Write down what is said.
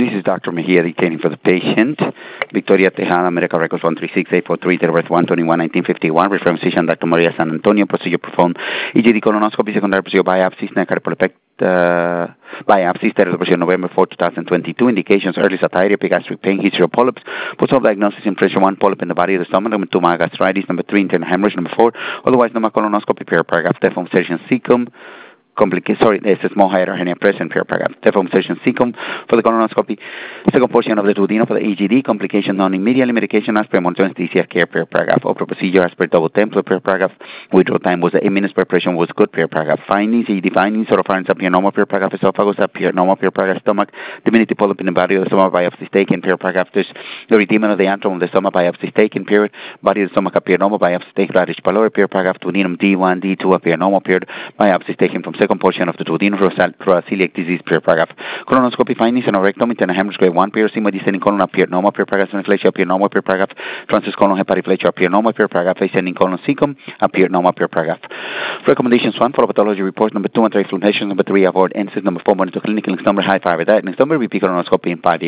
This is Dr. Mejia dictating for the patient. Victoria Tejada, Medical Records 136843, date of birth 1/21/1951. Referring physician Dr. Maria San Antonio. Procedure performed EGD colonoscopy, secondary procedure biopsy, snake cardiopulmonary biopsy, status of procedure November 4, 2022. Indications: early satiety, epigastric pain, history of polyps. Post-op diagnosis: impression 1, polyp in the body of the stomach. Number 2, gastritis. Number 3, internal hemorrhage. Number 4, otherwise normal colonoscopy. Paragraph deformation cecum. There's a small hiatal hernia present, paragraph. Deformation cecum for the colonoscopy. Second portion of the duodenum for the EGD. Complication non-immediately. Medication as per monitoring anesthesia care, paragraph. Opera procedure as per double template, paragraph. Withdrawal time was 8 minutes. Preparation was good, paragraph. Findings: EGD findings: oropharynx appear normal, paragraph. Esophagus appear normal, paragraph. Stomach: diminutive polyp in the body of the stomach, biopsy taken, paragraph. There's the erythema of the antrum of the stomach, biopsy taken, period. Body of the stomach appear normal, biopsy taken. Radish pylori, paragraph. Duodenum D1, D2 appear normal, period. Biopsy taken from second portion of the duodenum for celiac disease, paragraph. Colonoscopy findings: anorectomy, internal hemorrhage grade 1, sigma descending colon appear normal, paragraph. Semiflegia appear normal, paragraph. Transverse colon hepatoflegia appear normal, paragraph. Ascending colon cecum appear normal, paragraph. Recommendations: 1, follow pathology report. Number 2, anti-inflammation. Number 3, avoid NSAIDs. Number 4, monitor clinical. Next number, high fiber diet. Next number, repeat colonoscopy in 5 years.